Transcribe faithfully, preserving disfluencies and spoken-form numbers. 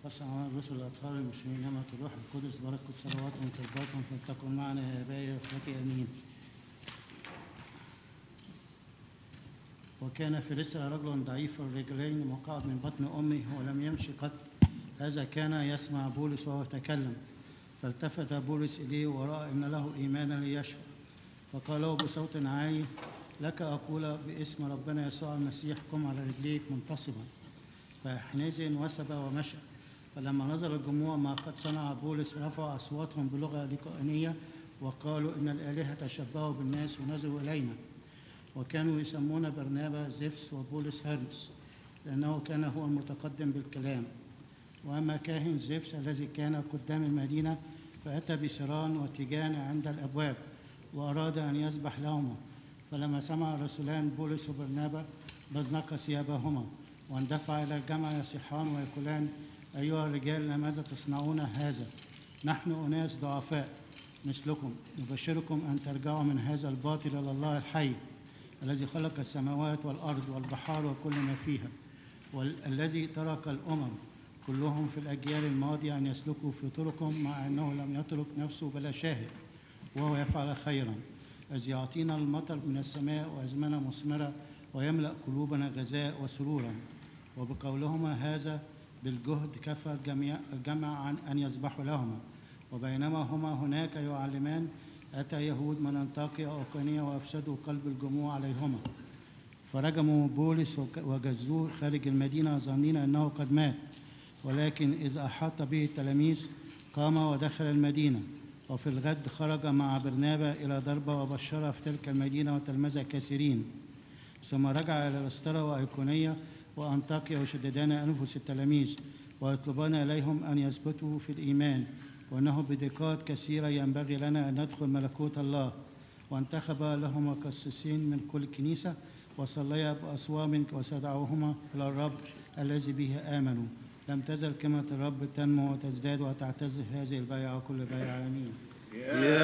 وسع الرسل الأطهار المسلمين نعمة الروح القدس بركة صلواتهم وطلباتهم فلتكن معنا يا آبائي وإخوتي آمين. وكان في لسرى رجل ضعيف الرجلين مقعد من بطن أمه ولم يمشي قط. هذا كان يسمع بولس وهو يتكلم، فالتفت بولس إليه ورأى أن له إيمانا ليشفى، فقال له بصوت عالي: لك أقول باسم ربنا يسوع المسيح قم على رجليك منتصبا. فحينئذ وثب ومشى. فلما نظر الجموع ما قد صنع بولس رفعوا أصواتهم بلغة ليقائنية وقالوا إن الآلهة تشبهوا بالناس ونظروا إلينا. وكانوا يسمون برنابا زفس وبولس هرمس، لأنه كان هو المتقدم بالكلام. وأما كاهن زفس الذي كان قدام المدينة فأتى بسران وتيجان عند الأبواب وأراد أن يذبح لهما. فلما سمع الرسولان بولس وبرنابا بزنق ثيابهما واندفع إلى الجمع يصيحان ويقولان: أيها الرجال، لماذا تصنعون هذا؟ نحن أناس ضعفاء مثلكم، نبشركم أن ترجعوا من هذا الباطل إلى الله الحي الذي خلق السماوات والأرض والبحار وكل ما فيها، والذي ترك الأمم كلهم في الأجيال الماضية أن يسلكوا في طرقهم، مع أنه لم يترك نفسه بلا شاهد، وهو يفعل خيرا، إذ يعطينا المطر من السماء وأزمنة مثمرة ويملأ قلوبنا غذاء وسرورا. وبقولهما هذا بالجهد كفى الجميع الجمع عن أن يذبحوا لهما. وبينما هما هناك يعلمان أتى يهود من أنطاكيا وأيقونية وأفسدوا قلب الجموع عليهما، فرجموا بولس وجزوه خارج المدينة ظنين أنه قد مات. ولكن إذا أحاط به التلاميذ قام ودخل المدينة. وفي الغد خرج مع برنابا إلى دربة وبشر في تلك المدينة وتلمذ كثيرين. ثم رجع إلى لسترا وأيقونية وأنطاكيا وشددان أنفس التلاميذ ويطلبان إليهم أن يثبتوا في الإيمان، وأنه بدقات كثيرة ينبغي لنا أن ندخل ملكوت الله. وانتخب لهما قسيسين من كل كنيسة وصليا بأصوام وسدعوهما إلى الرب الذي به آمنوا. لم تزل كلمة الرب تنمو وتزداد وتعتز هذه البيعة وكل بيعة. آمين.